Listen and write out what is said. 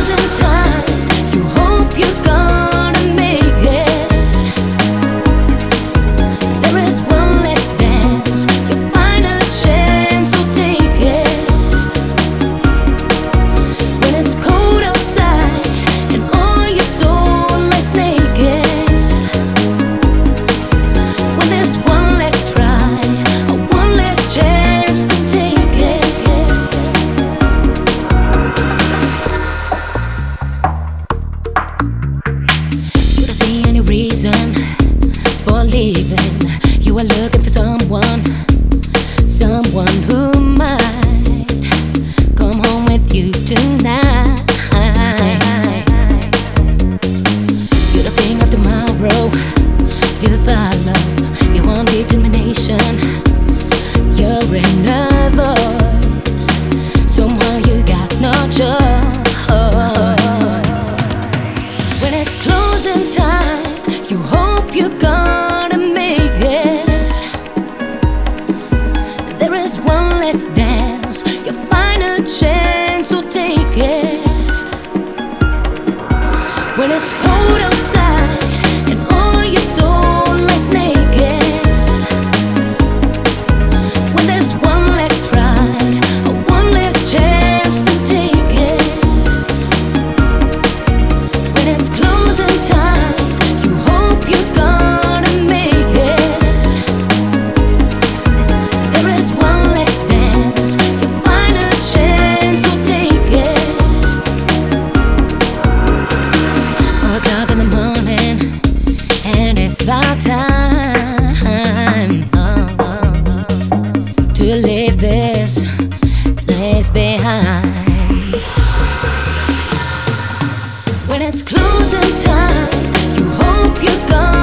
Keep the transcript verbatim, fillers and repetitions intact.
closing time, you hope you're gonna make it. There is one last dance, your final chance, so take it. When it's cold outside and all your soul lies naked, when there's one last try, or one last chance to take it. You don't see any reason for leaving. You are looking for someone, someone who might come home with you tonight. You don't think of tomorrow, you follow your own determination. You're in a voice, somehow you got no choice. When it's closing time, you hope you're gonna make it. There is one last dance, your final chance, so take it. When it's cold outside and all your soul lies naked, when there's one last try, or one last chance to take it. When it's closing time, you hope you're gonna make it. There is one last dance, your final chance, so take it. Four o'clock in the morning, and it's about time oh, oh, oh, to leave this place behind. When it's closing time, you hope you're gonna